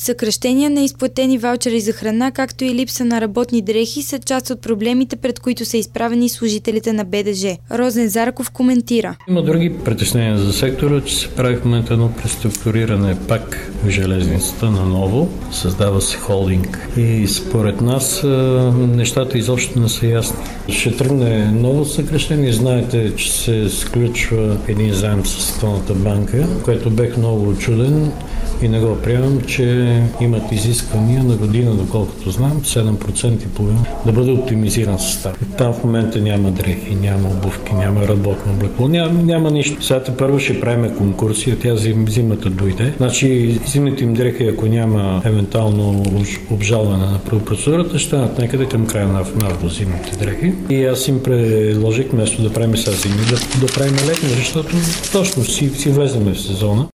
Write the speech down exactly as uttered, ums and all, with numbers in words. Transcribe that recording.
Съкращения на изплатени ваучери за храна, както и липса на работни дрехи са част от проблемите, пред които са изправени служителите на БДЖ. Розен Зарков коментира. Има други притеснения за сектора, че се прави в момента едно преструктуриране пак в железницата наново. Създава се холдинг. И според нас нещата изобщо не са ясни. Ще тръгне ново съкращение. Знаете, че се сключва един заем с Световната банка, което бех много очуден и не го приемам, че имат изисквания на година, доколкото знам, седем процента и половина да бъде оптимизиран състав. Там в момента няма дрехи, няма обувки, няма работно облекло, няма, няма нищо. Сега първо ще правим конкурси, а тя зим, зимата дойде. Значи зимните им дрехи, ако няма евентуално обжалване на процедурата, ще станат някъде към края на август зимните дрехи. И аз им предложих вместо да правим сега зимни, да, да правим летни, защото точно си, си влеземе в сезона.